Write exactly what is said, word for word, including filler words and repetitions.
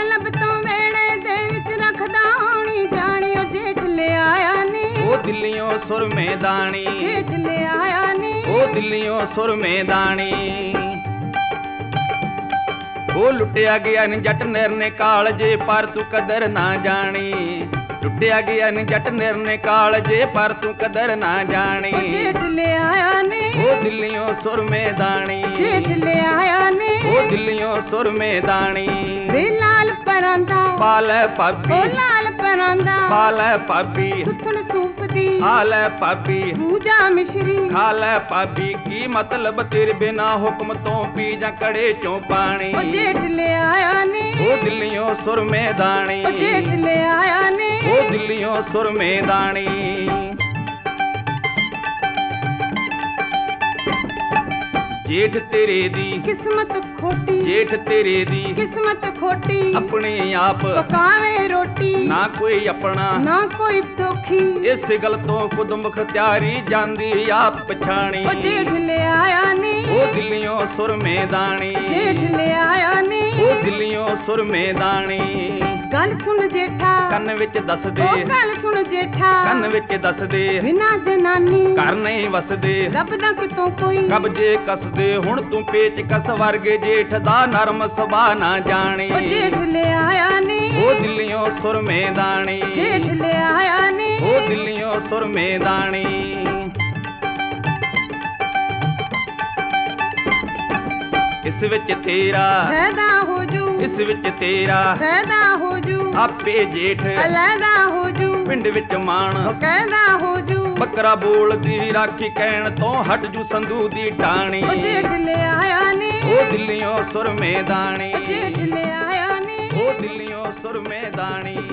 ਲੱਭ ਤੋਂ ਵੇੜੇ ਦੇ ਵਿੱਚ ਰੱਖਦਾ ਹੋਣੀ ਜਾਣੀ ਉਹ ਜੇਠ ਲੈ ਆਇਆ ਨੀ ਉਹ ਦਿੱਲੀਓਂ ਸੁਰਮੇ ਦਾਣੀ ਜੇਠ ਲੈ ਆਇਆ ਨੀ ਉਹ ਦਿੱਲੀਓਂ ਸੁਰਮੇ ਦਾਣੀ ਉਹ ਲੁੱਟਿਆ ਗਿਆ ਨੀ ਜੱਟ ਨਿਰਨੇ ਕਾਲਜੇ ਪਰ ਤੂੰ ਕਦਰ ਨਾ ਜਾਣੀ ਲੁੱਟਿਆ ਗਿਆ ਨੀ ਜੱਟ ਨਿਰਨੇ ਕਾਲਜੇ ਪਰ ਤੂੰ ਕਦਰ ਨਾ ਜਾਣੀ ਉਹ ਜੇਠ ਲੈ ਆਇਆ ਨੀ ਉਹ ਦਿੱਲੀਓਂ ਸੁਰਮੇ ਦਾਣੀ ਜੇਠ ਲੈ ਆਇਆ ਨੀ ਉਹ ਦਿੱਲੀਓਂ ਸੁਰਮੇ ਦਾਣੀ ਵੇ ਲਾਲ ਪਰਾਂਦਾ ਪਾਲ ਭਾਬੀ ਉਹ ਲਾਲ ਪਰਾਂਦਾ ਪਾਲ ਭਾਬੀ ਸੁਥਣ ਸੂਪ ਦੀ ਹਾਲ ਭਾਬੀ ਪੂਜਾ ਮਿਸ਼ਰੀ ਖਾਲ ਭਾਬੀ ਕੀ ਮਤਲਬ ਤੇਰੇ ਬਿਨਾ ਹੁਕਮ ਤੋਂ ਪੀ ਜਾਂ ਕੜੇ ਚੋਂ ਪਾਣੀ ਉਹ ਜੇਠ ਲੈ ਆਇਆ ਨੀ ਉਹ ਦਿੱਲੀਓਂ ਸੁਰਮੇ ਦਾਣੀ ਉਹ ਜੇਠ ਲੈ ਆਇਆ ਨੀ ਉਹ ਦਿੱਲੀਓਂ ਸੁਰਮੇ ਦਾਣੀ ਜੇਠ ਤੇਰੇ ਦੀ ਕਿਸਮਤ ਖੋਟੀ ਜੇਠ ਤੇਰੇ ਦੀ ਕਿਸਮਤ ਖੋਟੀ ਆਪਣੇ ਆਪ ਪਕਾਵੇ ਰੋਟੀ ਨਾ ਕੋਈ ਆਪਣਾ ਨਾ ਕੋਈ ਦੁਖੀ ਇਸ ਗੱਲ ਤੋਂ ਖੁਦ ਮੁਖਤਿਆਰੀ ਜਾਂਦੀ ਆਪ ਪਛਾਣੀ ਉਹ ਜੇਠ ਲੈ ਆਇਆ ਨੀ ਉਹ ਦਿੱਲੀਓਂ ਸੁਰਮੇ ਦਾਣੀ ਜੇਠ ਲੈ ਆਇਆ ਨੀ ਉਹ ਦਿੱਲੀਓਂ ਸੁਰਮੇ ਦਾਣੀ ਗੱਲ ਸੁਣ ਜੇਠਾ ਕੰਨ ਵਿੱਚ ਦੱਸ ਦੇ ਉਹ ਗੱਲ ਸੁਣ ਜੇਠਾ ਕੰਨ ਵਿੱਚ ਦੱਸ ਦੇ ਬਿਨਾ ਜਨਾਨੀ ਘਰ ਨਹੀਂ ਵਸਦੇ ਰੱਬ ਦਾ ਕਿਤੋਂ ਕੋਈ ਕਬਜੇ ਕੱਸਦੇ ਹੁਣ ਤੂੰ ਪੇਚ ਕਸ ਵਰਗੇ ਜੇਠ ਦਾ ਨਰਮ ਸੁਭਾ ਨਾ ਜਾਣੀ ਉਹ ਜੇਠ ਲੈ ਆਇਆ ਨੀ ਉਹ ਦਿੱਲੀਓਂ ਸੁਰਮੇ ਦਾਣੀ ਜੇਠ ਲੈ ਆਇਆ ਨੀ ਉਹ ਦਿੱਲੀਓਂ ਸੁਰਮੇ ਦਾਣੀ ਇਸ ਵਿੱਚ ਤੇਰਾ ਫਾਇਦਾ ਹੋ ਜੂ ਇਸ ਵਿੱਚ ਤੇਰਾ ਫਾਇਦਾ ਹੋ ਜੂ ਆਪੇ ਜੇਠ ਅਲੈਦਾ ਹੋ ਜੂ ਪਿੰਡ ਵਿੱਚ ਮਾਣ ਉਹ ਕਹਿੰਦਾ ਹੋ ਜੂ ਬੱਕਰਾ ਬੋਲਦੀ ਰਾਖੀ ਕਹਿਣ ਤੋਂ ਹਟ ਜੂ ਸੰਧੂ ਦੀ ਟਾਣੀ ਉਹ ਜੇਠ ਲੈ ਆਇਆ ਨੀ ਉਹ ਦਿੱਲੀਓਂ ਸੁਰਮੇ ਦਾਣੀ ਉਹ ਜੇਠ ਲੈ ਆਇਆ ਨੀ ਉਹ ਦਿੱਲੀਓਂ ਸੁਰਮੇ ਦਾਣੀ